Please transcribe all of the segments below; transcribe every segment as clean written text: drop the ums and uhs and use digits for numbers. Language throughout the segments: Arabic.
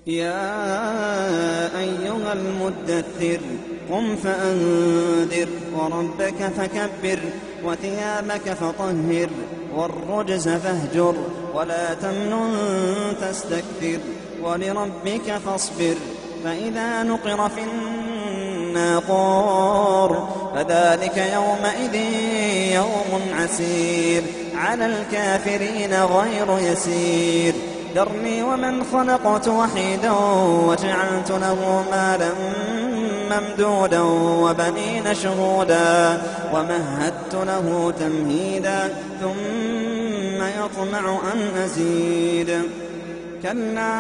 يا أيها المدثر قم فأنذر وربك فكبر وثيابك فطهر والرجز فاهجر ولا تمنن تستكثر ولربك فاصبر فإذا نقر في الناقور فذلك يومئذ يوم عسير على الكافرين غير يسير ذرني ومن خلقت وحيدا وجعلت له مالا ممدودا وبنين شهودا ومهدت له تمهيدا ثم يطمع أن أزيد كلا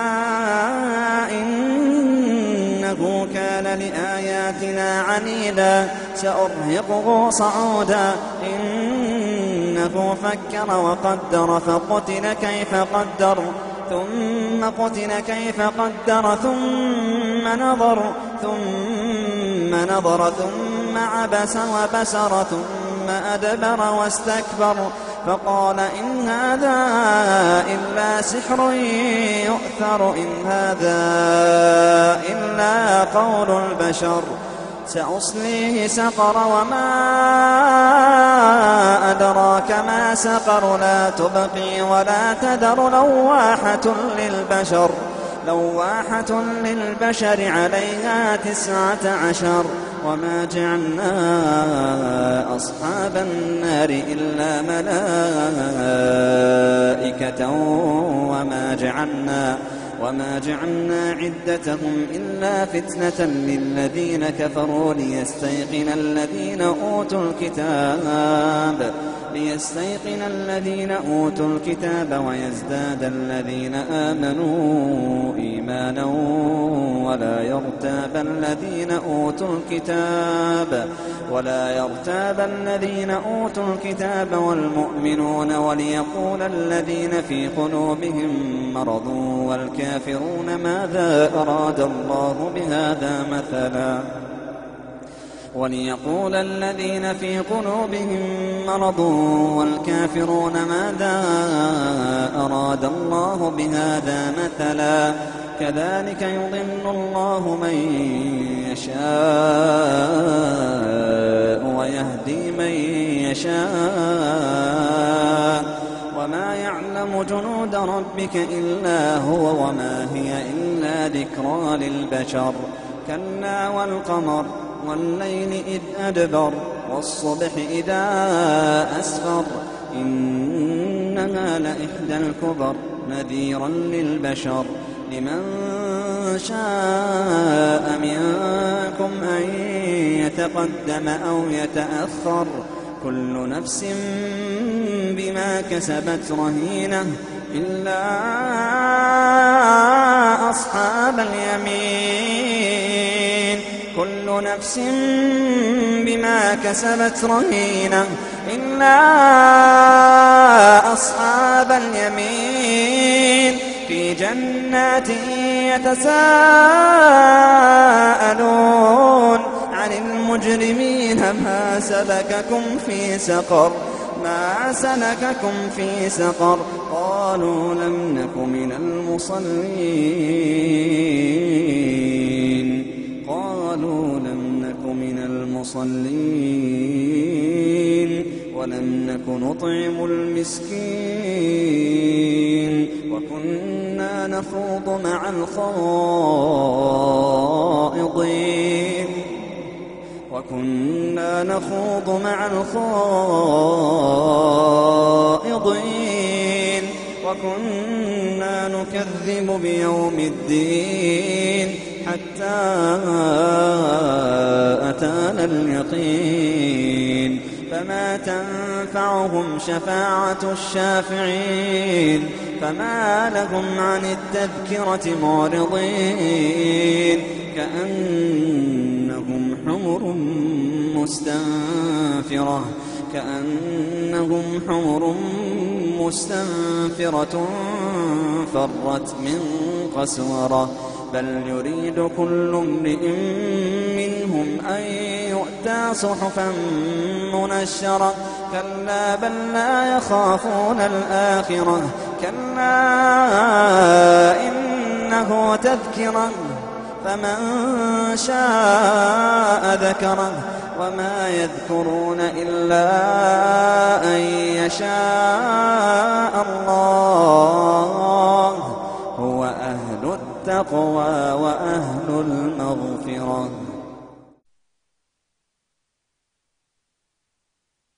إنه كان لآياتنا عنيدا سأرهقه صعودا إنه فكر وقدر فقتل كيف قدر ثم قتل كيف قدر ثم نظر ثم عبس وبسر ثم أدبر واستكبر فقال إن هذا إلا سحر يؤثر إن هذا إلا قول البشر سأصليه سقر وما أدراك ما سقر لا تبقي ولا تذر لواحة للبشر عليها 19 وما جعلنا أصحاب النار إلا ملائكة وما جعلنا عدتهم إلا فتنة للذين كفروا ليستيقن الذين أوتوا الكتاب ويزداد الذين آمنوا إيمانا ولا يرتاب الذين أوتوا الكتاب والمؤمنون وليقول الذين في قلوبهم مرض والكافرون ماذا أراد الله بهذا مثلا كذلك يضل الله من يشاء ويهدي من يشاء وما يعلم جنود ربك إلا هو وما هي إلا ذكرى للبشر كلا والقمر والليل إذ أدبر والصبح إذا أسفر إنها لإحدى الكبر نذيرا للبشر لمن شاء منكم أن يتقدم أو يتأخر كل نفس بما كسبت رهينة إلا أصحاب اليمين كل نفس بما كسبت رهينة إلا أصحاب اليمين في جنات يتساءلون عن المجرمين ما سلككم في سقر قالوا لم نك من المصلين ولم نك نطعم المسكين وكنا نخوض مع الخائضين وكنا نكذب بيوم الدين حتى أتانا اليقين فما تنفعهم شفاعة الشافعين فما لهم عن التذكرة معرضين كأنهم حمر مستنفرة فرت من قسورة بل يريد كل امرئ منهم أن يؤتى صحفا منشرة كلا بل لا يخافون الآخرة كلا إنها جعله تذكرة فمن شاء ذكره وما يذكرون إلا أن يشاء الله هو أهل التقوى وأهل المغفرة.